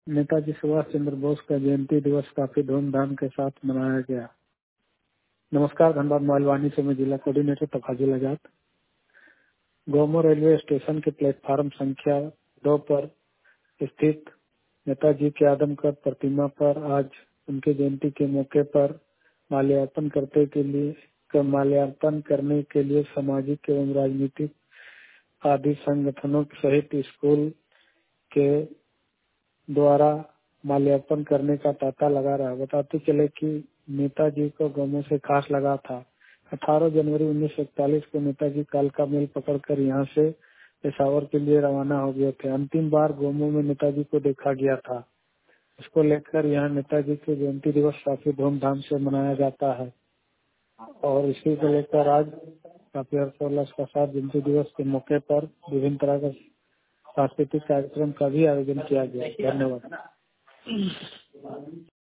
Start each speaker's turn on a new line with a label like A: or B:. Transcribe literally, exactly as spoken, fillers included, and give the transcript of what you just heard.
A: नेताजी सुभाष चंद्र बोस का जयंती दिवस काफी धूमधाम के साथ मनाया गया। नमस्कार, धनबाद मालवानी से मैं जिला coordinator Tafazul Azad. Gomo railway station के प्लेटफार्म संख्या दो पर स्थित नेताजी के आदमकद प्रतिमा पर आज उनके जयंती के मौके पर माल्यार्पण करते के लिए माल्यार्पण करने के लिए सामाजिक एवं राजनीतिक आदि संगठनों सहित स्कूल के द्वारा माल्यार्पण करने का तांता लगा रहा। बताते चले कि नेताजी को गोमो से खास लगा था। अठारह जनवरी उन्नीस सौ इकतालीस को नेताजी कालका मेल पकड़कर यहां से पेशावर के लिए रवाना हो गए थे। अंतिम बार गोमो में नेताजी को देखा गया था। इसको लेकर यहाँ नेताजी के जयंती दिवस काफी धूमधाम से मनाया जाता है और इसी को लेकर आज काफी हर्षोल्लास के साथ जयंती दिवस के मौके पर विभिन्न तरह का सांस्कृतिक कार्यक्रम का भी आयोजन किया गया। धन्यवाद।